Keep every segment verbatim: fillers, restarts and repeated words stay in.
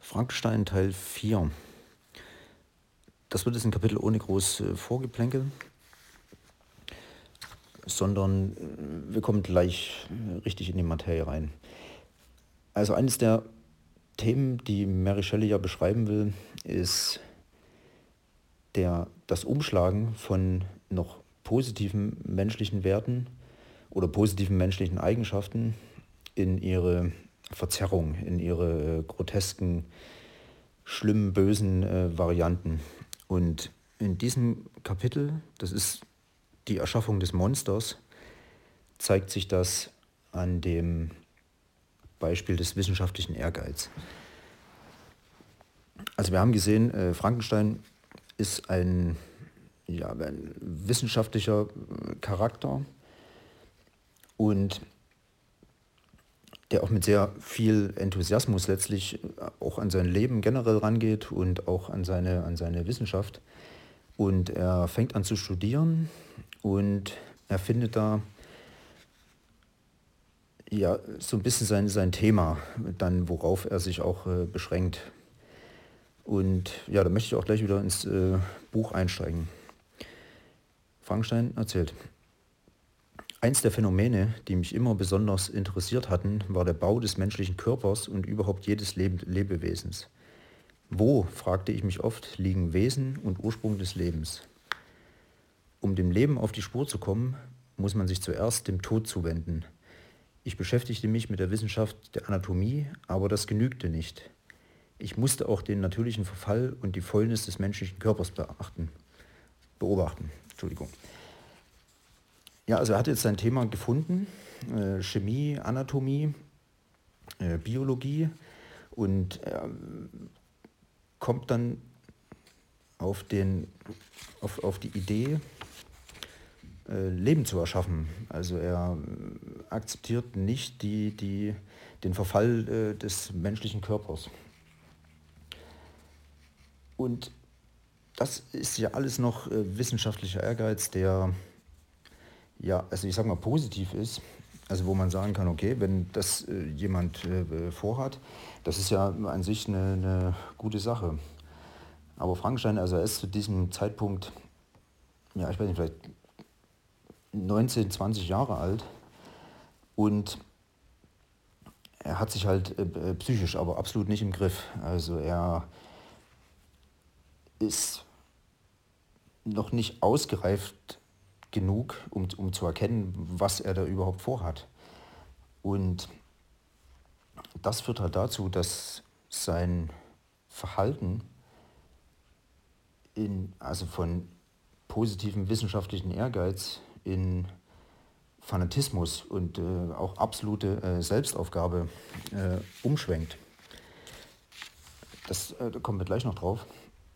Frankenstein Teil vier. Das wird jetzt ein Kapitel ohne groß äh, Vorgeplänkel, sondern äh, wir kommen gleich äh, richtig in die Materie rein. Also eines der Themen, die Mary Shelley ja beschreiben will, ist der, das Umschlagen von noch positiven menschlichen Werten oder positiven menschlichen Eigenschaften in ihre Verzerrung, in ihre äh, grotesken, schlimmen, bösen äh, Varianten. Und in diesem Kapitel, das ist die Erschaffung des Monsters, zeigt sich das an dem Beispiel des wissenschaftlichen Ehrgeiz. Also wir haben gesehen, äh, Frankenstein ist ein, ja, ein wissenschaftlicher Charakter und der auch mit sehr viel Enthusiasmus letztlich auch an sein Leben generell rangeht und auch an seine, an seine Wissenschaft. Und er fängt an zu studieren und er findet da ja so ein bisschen sein, sein Thema, dann worauf er sich auch äh, beschränkt. Und ja, da möchte ich auch gleich wieder ins äh, Buch einsteigen. Frankenstein erzählt: Eins der Phänomene, die mich immer besonders interessiert hatten, war der Bau des menschlichen Körpers und überhaupt jedes Leb- Lebewesens. Wo, fragte ich mich oft, liegen Wesen und Ursprung des Lebens? Um dem Leben auf die Spur zu kommen, muss man sich zuerst dem Tod zuwenden. Ich beschäftigte mich mit der Wissenschaft der Anatomie, aber das genügte nicht. Ich musste auch den natürlichen Verfall und die Fäulnis des menschlichen Körpers beachten. beobachten. Entschuldigung. Ja, also er hat jetzt sein Thema gefunden, äh, Chemie, Anatomie, äh, Biologie, und er kommt dann auf, den, auf, auf die Idee, äh, Leben zu erschaffen. Also er äh, akzeptiert nicht die, die, den Verfall äh, des menschlichen Körpers. Und das ist ja alles noch äh, wissenschaftlicher Ehrgeiz, der, ja, also ich sag mal, positiv ist. Also wo man sagen kann, okay, wenn das äh, jemand äh, vorhat, das ist ja an sich eine, eine gute Sache. Aber Frankenstein, also er ist zu diesem Zeitpunkt, ja, ich weiß nicht, vielleicht neunzehn, zwanzig Jahre alt, und er hat sich halt äh, psychisch aber absolut nicht im Griff. Also er ist noch nicht ausgereift genug, um, um zu erkennen, was er da überhaupt vorhat. Und das führt halt dazu, dass sein Verhalten in, also von positivem wissenschaftlichen Ehrgeiz in Fanatismus und äh, auch absolute äh, Selbstaufgabe äh, umschwenkt. Das, äh, da kommen wir gleich noch drauf.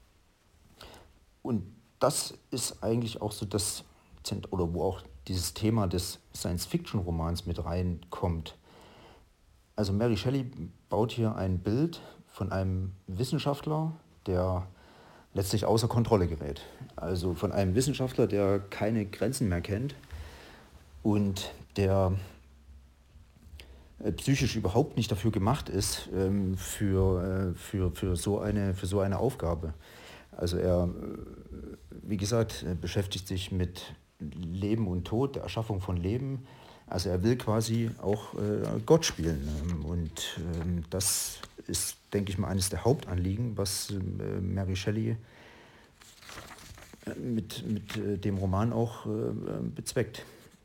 Und das ist eigentlich auch so das, oder wo auch dieses Thema des Science-Fiction-Romans mit reinkommt. Also Mary Shelley baut hier ein Bild von einem Wissenschaftler, der letztlich außer Kontrolle gerät. Also von einem Wissenschaftler, der keine Grenzen mehr kennt und der äh, psychisch überhaupt nicht dafür gemacht ist, ähm, für, äh, für, für, so eine, für so eine Aufgabe. Also er, äh, wie gesagt, äh, beschäftigt sich mit Leben und Tod, der Erschaffung von Leben. Also er will quasi auch äh, Gott spielen. Ähm, und ähm, das ist, denke ich mal, eines der Hauptanliegen, was äh, Mary Shelley mit, mit äh, dem Roman auch äh, bezweckt.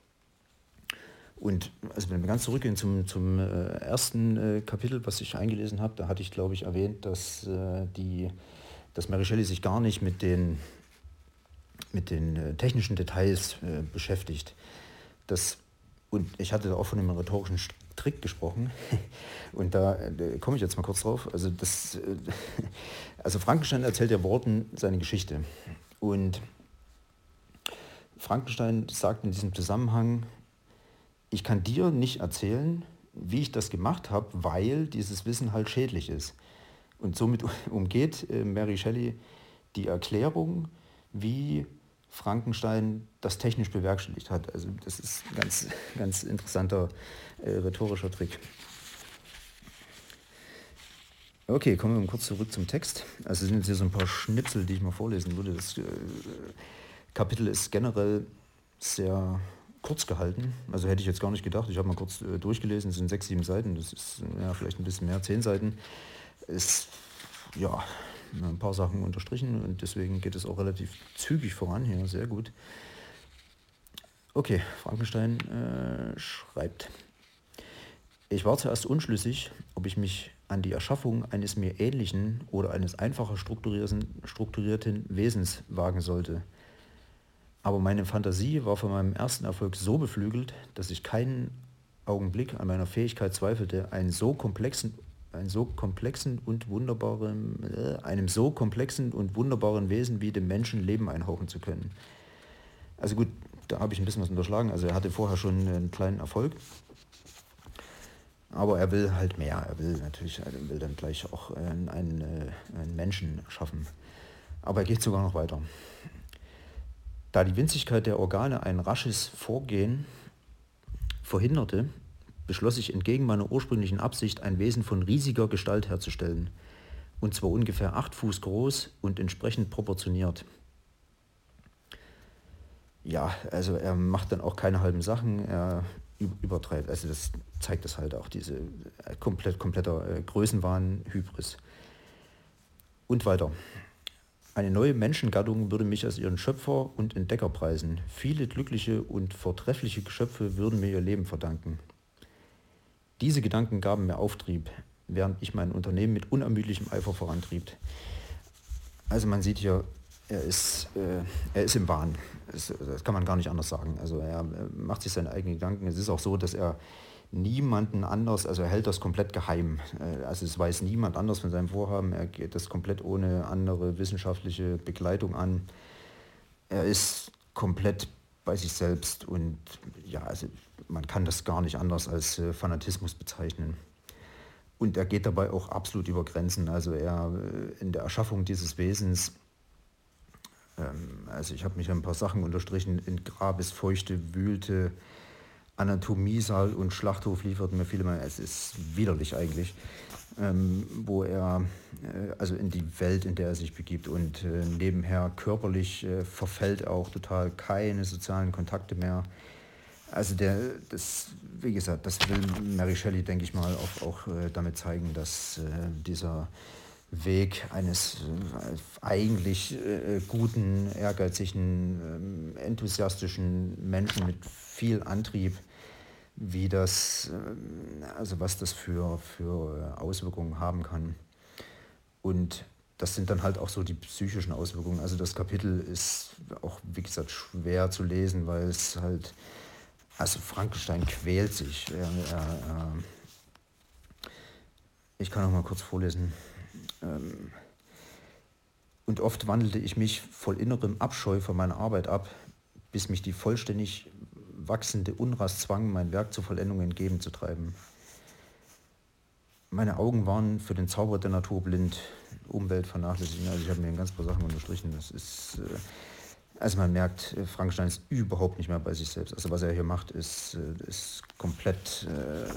Und also wenn wir ganz zurückgehen zum, zum äh, ersten äh, Kapitel, was ich eingelesen habe, da hatte ich, glaube ich, erwähnt, dass, äh, die, dass Mary Shelley sich gar nicht mit den, mit den äh, technischen Details äh, beschäftigt. Das, und ich hatte auch von einem rhetorischen Trick gesprochen. Und da, da komme ich jetzt mal kurz drauf. Also, das, äh, also Frankenstein erzählt ja Worten seine Geschichte. Und Frankenstein sagt in diesem Zusammenhang: Ich kann dir nicht erzählen, wie ich das gemacht habe, weil dieses Wissen halt schädlich ist. Und somit umgeht äh, Mary Shelley die Erklärung, wie Frankenstein das technisch bewerkstelligt hat. Also das ist ein ganz, ganz interessanter äh, rhetorischer Trick. Okay, kommen wir kurz zurück zum Text. Also sind jetzt hier so ein paar Schnipsel, die ich mal vorlesen würde. Das äh, Kapitel ist generell sehr kurz gehalten. Also hätte ich jetzt gar nicht gedacht. Ich habe mal kurz äh, durchgelesen, es sind sechs, sieben Seiten. Das ist ja vielleicht ein bisschen mehr, zehn Seiten. Ist ja ein paar Sachen unterstrichen und deswegen geht es auch relativ zügig voran hier. Sehr gut. Okay, Frankenstein äh, schreibt. Ich war zuerst unschlüssig, ob ich mich an die Erschaffung eines mir ähnlichen oder eines einfacher strukturierten, strukturierten Wesens wagen sollte. Aber meine Fantasie war von meinem ersten Erfolg so beflügelt, dass ich keinen Augenblick an meiner Fähigkeit zweifelte, einen so komplexen, einen so komplexen und wunderbaren, äh, einem so komplexen und wunderbaren Wesen wie dem Menschen Leben einhauchen zu können. Also gut, da habe ich ein bisschen was unterschlagen. Also er hatte vorher schon einen kleinen Erfolg. Aber er will halt mehr. Er will natürlich, er will dann gleich auch einen, einen Menschen schaffen. Aber er geht sogar noch weiter. Da die Winzigkeit der Organe ein rasches Vorgehen verhinderte, beschloss ich entgegen meiner ursprünglichen Absicht, ein Wesen von riesiger Gestalt herzustellen. Und zwar ungefähr acht Fuß groß und entsprechend proportioniert. Ja, also er macht dann auch keine halben Sachen, er übertreibt, also das zeigt das halt auch, diese äh, komplett, kompletter äh, Größenwahn, Hybris. Und weiter. Eine neue Menschengattung würde mich als ihren Schöpfer und Entdecker preisen. Viele glückliche und vortreffliche Geschöpfe würden mir ihr Leben verdanken. Diese Gedanken gaben mir Auftrieb, während ich mein Unternehmen mit unermüdlichem Eifer vorantrieb. Also man sieht hier, er ist, äh, er ist im Wahn. Das, das kann man gar nicht anders sagen. Also er macht sich seine eigenen Gedanken. Es ist auch so, dass er niemanden anders, also er hält das komplett geheim. Also es weiß niemand anders von seinem Vorhaben. Er geht das komplett ohne andere wissenschaftliche Begleitung an. Er ist komplett bei sich selbst und ja, also man kann das gar nicht anders als äh, Fanatismus bezeichnen. Und er geht dabei auch absolut über Grenzen. Also er äh, in der Erschaffung dieses Wesens, ähm, also ich habe mich ein paar Sachen unterstrichen, in Grabesfeuchte wühlte, Anatomiesaal und Schlachthof lieferten mir viele Mal, es ist widerlich eigentlich, ähm, wo er, äh, also in die Welt, in der er sich begibt und äh, nebenher körperlich äh, verfällt auch total, keine sozialen Kontakte mehr. Also der, das, wie gesagt, das will Mary Shelley, denke ich mal, auch, auch äh, damit zeigen, dass äh, dieser Weg eines äh, eigentlich äh, guten, ehrgeizigen, äh, enthusiastischen Menschen mit viel Antrieb, wie das, äh, also was das für, für Auswirkungen haben kann. Und das sind dann halt auch so die psychischen Auswirkungen. Also das Kapitel ist auch, wie gesagt, schwer zu lesen, weil es halt, also Frankenstein quält sich. Er, er, er, ich kann auch mal kurz vorlesen. Und oft wandelte ich mich voll innerem Abscheu von meiner Arbeit ab, bis mich die vollständig wachsende Unrast zwang, mein Werk zur Vollendung entgegenzutreiben. Meine Augen waren für den Zauber der Natur blind, Umwelt vernachlässigen. Also ich habe mir ein ganz paar Sachen unterstrichen. Das ist, also man merkt, Frankenstein ist überhaupt nicht mehr bei sich selbst. Also was er hier macht, ist, ist komplett, äh,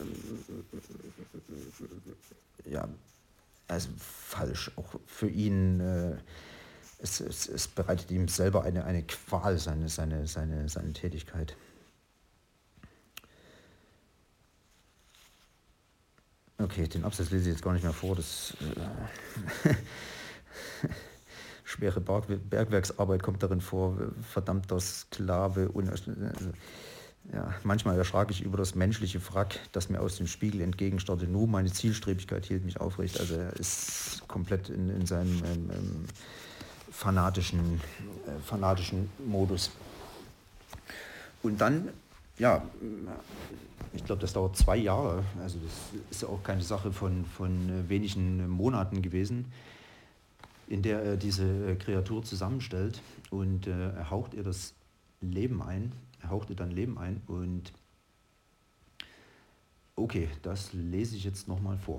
ja, also falsch. Auch für ihn, äh, es, es, es bereitet ihm selber eine, eine Qual, seine, seine, seine, seine Tätigkeit. Okay, den Absatz lese ich jetzt gar nicht mehr vor. Das äh, schwere Bergwerksarbeit kommt darin vor, verdammter Sklave. Und, also, ja, manchmal erschrak ich über das menschliche Wrack, das mir aus dem Spiegel entgegenstarrte. Nur meine Zielstrebigkeit hielt mich aufrecht. Also er ist komplett in, in seinem ähm, ähm, fanatischen, äh, fanatischen Modus. Und dann, ja, ich glaube, das dauert zwei Jahre. Also das ist ja auch keine Sache von, von wenigen Monaten gewesen, in der er diese Kreatur zusammenstellt und äh, er haucht ihr das Leben ein. Er haucht ihr dann Leben ein und okay, das lese ich jetzt nochmal vor.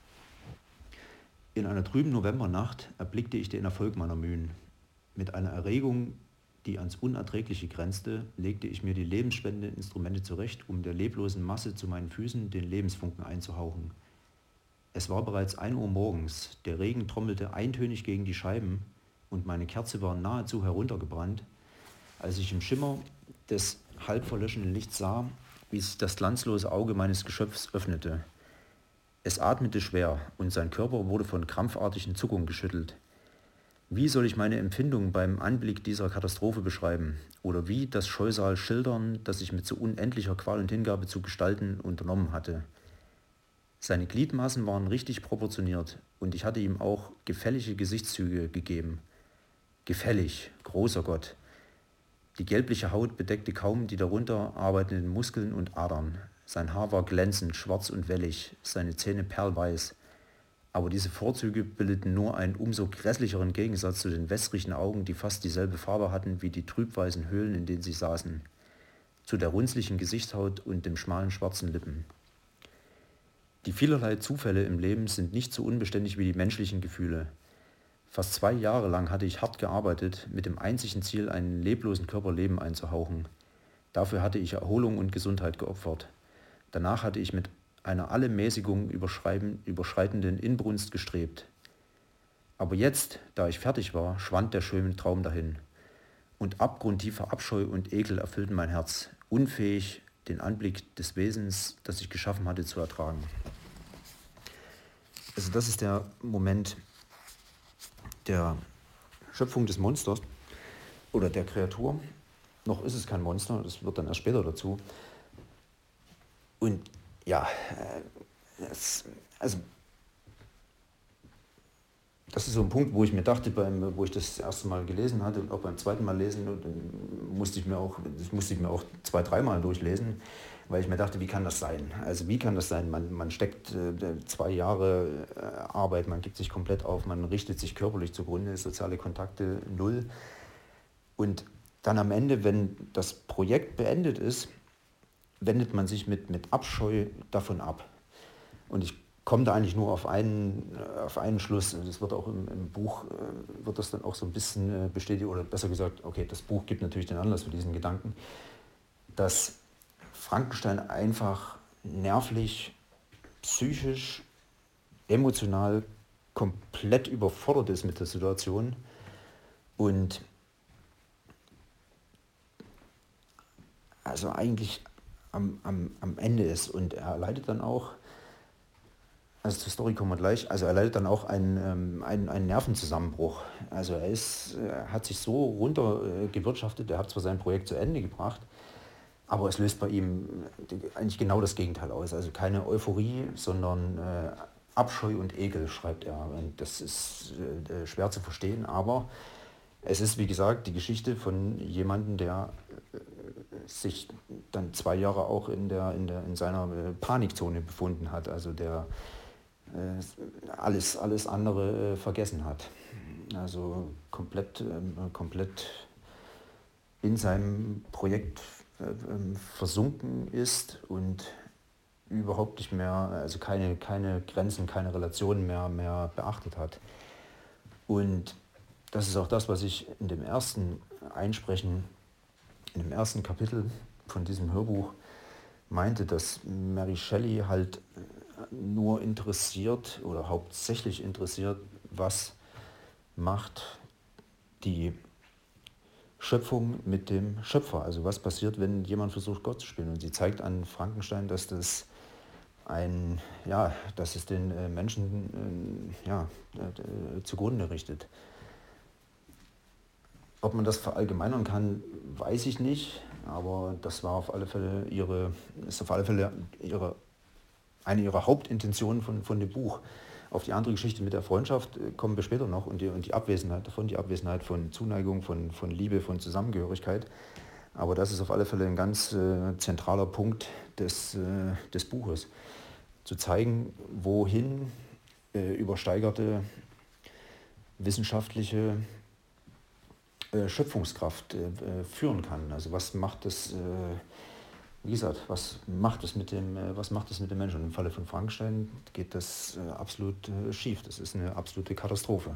In einer trüben Novembernacht erblickte ich den Erfolg meiner Mühen. Mit einer Erregung, die ans Unerträgliche grenzte, legte ich mir die lebensspendenden Instrumente zurecht, um der leblosen Masse zu meinen Füßen den Lebensfunken einzuhauchen. Es war bereits ein Uhr morgens, der Regen trommelte eintönig gegen die Scheiben und meine Kerze war nahezu heruntergebrannt, als ich im Schimmer des halb verlöschenden Lichts sah, wie sich das glanzlose Auge meines Geschöpfs öffnete. Es atmete schwer und sein Körper wurde von krampfartigen Zuckungen geschüttelt. Wie soll ich meine Empfindungen beim Anblick dieser Katastrophe beschreiben? Oder wie das Scheusal schildern, das ich mit so unendlicher Qual und Hingabe zu gestalten unternommen hatte? Seine Gliedmaßen waren richtig proportioniert und ich hatte ihm auch gefällige Gesichtszüge gegeben. Gefällig, großer Gott. Die gelbliche Haut bedeckte kaum die darunter arbeitenden Muskeln und Adern. Sein Haar war glänzend, schwarz und wellig, seine Zähne perlweiß. Aber diese Vorzüge bildeten nur einen umso grässlicheren Gegensatz zu den wässrigen Augen, die fast dieselbe Farbe hatten wie die trübweißen Höhlen, in denen sie saßen, zu der runzlichen Gesichtshaut und dem schmalen schwarzen Lippen. Die vielerlei Zufälle im Leben sind nicht so unbeständig wie die menschlichen Gefühle. Fast zwei Jahre lang hatte ich hart gearbeitet, mit dem einzigen Ziel, einen leblosen Körper Leben einzuhauchen. Dafür hatte ich Erholung und Gesundheit geopfert. Danach hatte ich mit einer alle Mäßigung überschreitenden Inbrunst gestrebt. Aber jetzt, da ich fertig war, schwand der schöne Traum dahin. Und abgrundtiefer Abscheu und Ekel erfüllten mein Herz, unfähig, den Anblick des Wesens, das ich geschaffen hatte, zu ertragen. Also das ist der Moment der Schöpfung des Monsters oder der Kreatur. Noch ist es kein Monster, das wird dann erst später dazu. Und ja, das, also das ist so ein Punkt, wo ich mir dachte, beim, wo ich das erste Mal gelesen hatte und auch beim zweiten Mal lesen, musste ich mir auch, das musste ich mir auch zwei, dreimal durchlesen, weil ich mir dachte, wie kann das sein? Also wie kann das sein? Man, man steckt äh, zwei Jahre äh, Arbeit, man gibt sich komplett auf, man richtet sich körperlich zugrunde, soziale Kontakte null. Und dann am Ende, wenn das Projekt beendet ist, wendet man sich mit, mit Abscheu davon ab. Und ich komme da eigentlich nur auf einen, auf einen Schluss. Das wird auch im, im Buch, äh, wird das dann auch so ein bisschen äh, bestätigt, oder besser gesagt, okay, das Buch gibt natürlich den Anlass für diesen Gedanken, dass Frankenstein einfach nervlich, psychisch, emotional komplett überfordert ist mit der Situation und also eigentlich am, am, am Ende ist. Und er leidet dann auch, also zur Story kommen wir gleich, also er leidet dann auch einen, einen, einen Nervenzusammenbruch. Also er, ist, er hat sich so runtergewirtschaftet, er hat zwar sein Projekt zu Ende gebracht, aber es löst bei ihm eigentlich genau das Gegenteil aus. Also keine Euphorie, sondern äh, Abscheu und Ekel, schreibt er. Und das ist äh, schwer zu verstehen, aber es ist, wie gesagt, die Geschichte von jemandem, der äh, sich dann zwei Jahre auch in, der, in, der, in seiner äh, Panikzone befunden hat, also der äh, alles, alles andere äh, vergessen hat. Also komplett, ähm, komplett in seinem Projekt versunken ist und überhaupt nicht mehr, also keine, keine Grenzen, keine Relationen mehr, mehr beachtet hat. Und das ist auch das, was ich in dem ersten Einsprechen, in dem ersten Kapitel von diesem Hörbuch meinte, dass Mary Shelley halt nur interessiert oder hauptsächlich interessiert, was macht die Schöpfung mit dem Schöpfer. Also was passiert, wenn jemand versucht, Gott zu spielen. Und sie zeigt an Frankenstein, dass das ein, ja, dass es den äh, Menschen äh, ja, äh, zugrunde richtet. Ob man das verallgemeinern kann, weiß ich nicht, aber das war auf alle Fälle ihre, ist auf alle Fälle ihre, eine ihrer Hauptintentionen von, von dem Buch. Auf die andere Geschichte mit der Freundschaft kommen wir später noch und die, und die Abwesenheit davon, die Abwesenheit von Zuneigung, von, von Liebe, von Zusammengehörigkeit. Aber das ist auf alle Fälle ein ganz äh, zentraler Punkt des, äh, des Buches. Zu zeigen, wohin äh, übersteigerte wissenschaftliche äh, Schöpfungskraft äh, führen kann. Also was macht das... Äh, Wie gesagt, was macht es mit dem, was macht es mit dem Menschen? Und im Falle von Frankenstein geht das äh, absolut äh, schief. Das ist eine absolute Katastrophe.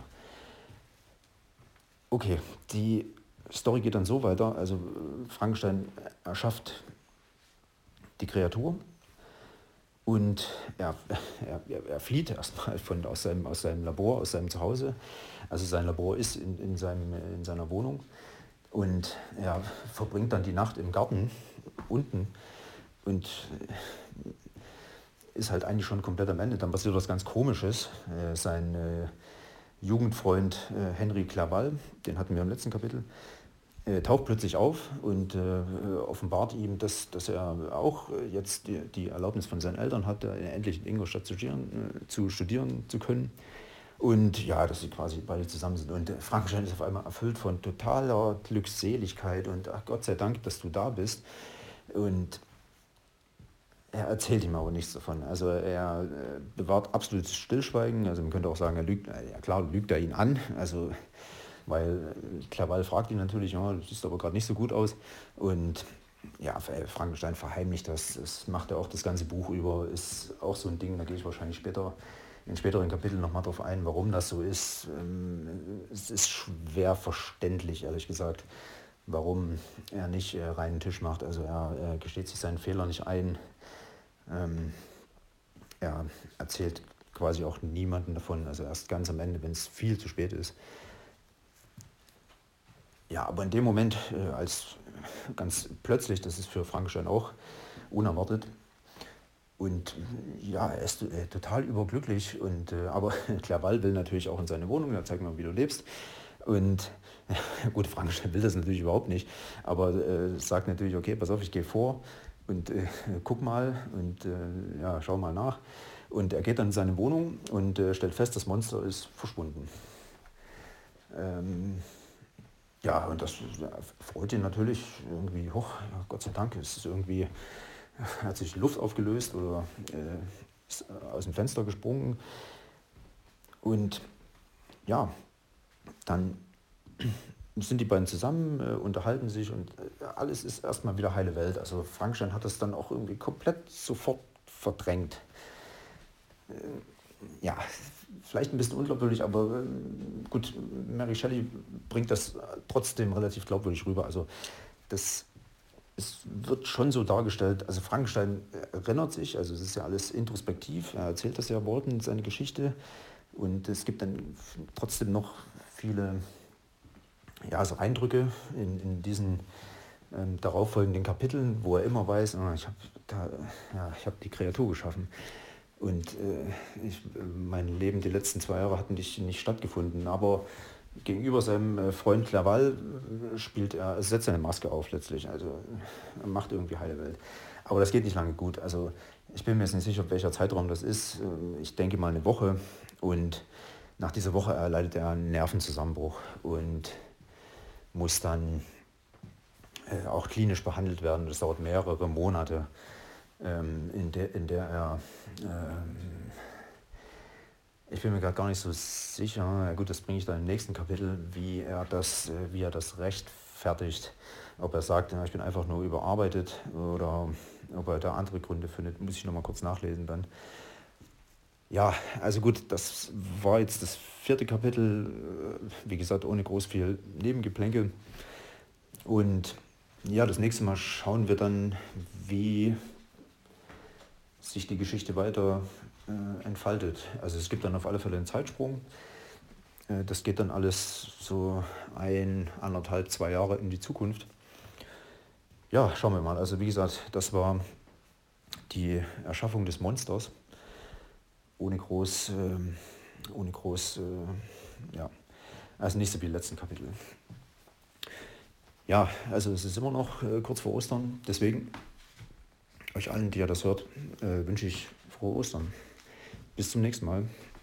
Okay, die Story geht dann so weiter. Also Frankenstein erschafft die Kreatur Und er, er, er er flieht erstmal von, aus, seinem, aus seinem Labor, aus seinem Zuhause. Also sein Labor ist in, in, seinem, in seiner Wohnung. Und er verbringt dann die Nacht im Garten unten und ist halt eigentlich schon komplett am Ende. Dann passiert was ganz Komisches. Äh, sein äh, Jugendfreund äh, Henry Clerval, den hatten wir im letzten Kapitel, äh, taucht plötzlich auf und äh, offenbart ihm, dass, dass er auch äh, jetzt die, die Erlaubnis von seinen Eltern hat, äh, endlich in Ingolstadt zu studieren, äh, zu studieren zu können. Und ja, dass sie quasi beide zusammen sind. Und äh, Frankenstein ist auf einmal erfüllt von totaler Glückseligkeit und ach Gott sei Dank, dass du da bist. Und er erzählt ihm aber nichts davon. Also er äh, bewahrt absolutes Stillschweigen. Also man könnte auch sagen, er lügt, äh, ja klar, lügt er ihn an. Also weil äh, Clerval fragt ihn natürlich, ja, du siehst aber gerade nicht so gut aus. Und ja, Frankenstein verheimlicht das. Das macht er auch das ganze Buch über. Ist auch so ein Ding, da gehe ich wahrscheinlich später in späteren Kapiteln nochmal drauf ein, warum das so ist. Ähm, es ist schwer verständlich, ehrlich gesagt, warum er nicht äh, reinen Tisch macht. Also er, er gesteht sich seinen Fehler nicht ein. Ähm, er erzählt quasi auch niemandem davon, also erst ganz am Ende, wenn es viel zu spät ist. Ja, aber in dem Moment, äh, als ganz plötzlich, das ist für Frankenstein auch unerwartet. Und ja, er ist äh, total überglücklich. Und, äh, aber Clerval will natürlich auch in seine Wohnung, da zeig mal, wie du lebst. Und gut, Frankenstein will das natürlich überhaupt nicht, aber äh, sagt natürlich, okay, pass auf, ich gehe vor und äh, guck mal und äh, ja, schau mal nach. Und er geht dann in seine Wohnung und äh, stellt fest, das Monster ist verschwunden. Ähm, ja, und das ja, freut ihn natürlich irgendwie, hoch, ja, Gott sei Dank, es ist irgendwie, hat sich die Luft aufgelöst oder äh, ist aus dem Fenster gesprungen. Und ja, dann sind die beiden zusammen, äh, unterhalten sich und äh, alles ist erstmal wieder heile Welt. Also Frankenstein hat das dann auch irgendwie komplett sofort verdrängt. Äh, ja, vielleicht ein bisschen unglaubwürdig, aber äh, gut, Mary Shelley bringt das trotzdem relativ glaubwürdig rüber. Also das es wird schon so dargestellt, also Frankenstein erinnert sich, also es ist ja alles introspektiv, er erzählt das ja Worten, seine Geschichte und es gibt dann trotzdem noch viele ja, also Eindrücke in, in diesen ähm, darauffolgenden Kapiteln, wo er immer weiß, oh, ich habe ja, hab die Kreatur geschaffen. Und äh, ich, mein Leben die letzten zwei Jahre hat nicht, nicht stattgefunden. Aber gegenüber seinem äh, Freund Clerval äh, spielt er, setzt eine Maske auf letztlich. Also er macht irgendwie heile Welt. Aber das geht nicht lange gut. Also ich bin mir jetzt nicht sicher, welcher Zeitraum das ist. Ich denke mal eine Woche. Und nach dieser Woche erleidet er einen Nervenzusammenbruch und muss dann äh, auch klinisch behandelt werden. Das dauert mehrere Monate, ähm, in, der, in der er, ähm, ich bin mir gerade gar nicht so sicher, ja gut, das bringe ich dann im nächsten Kapitel, wie er das, äh, wie er das rechtfertigt. Ob er sagt, ja, ich bin einfach nur überarbeitet oder ob er da andere Gründe findet, muss ich nochmal kurz nachlesen dann. Ja, also gut, das war jetzt das vierte Kapitel, wie gesagt, ohne groß viel Nebengeplänkel. Und ja, das nächste Mal schauen wir dann, wie sich die Geschichte weiter äh, entfaltet. Also es gibt dann auf alle Fälle einen Zeitsprung. Äh, das geht dann alles so ein, anderthalb, zwei Jahre in die Zukunft. Ja, schauen wir mal. Also wie gesagt, das war die Erschaffung des Monsters. Ohne groß, äh, ohne groß, äh, ja, also nicht so wie die letzten Kapitel. Ja, also es ist immer noch äh, kurz vor Ostern, deswegen euch allen, die ja das hört, äh, wünsche ich frohe Ostern. Bis zum nächsten Mal.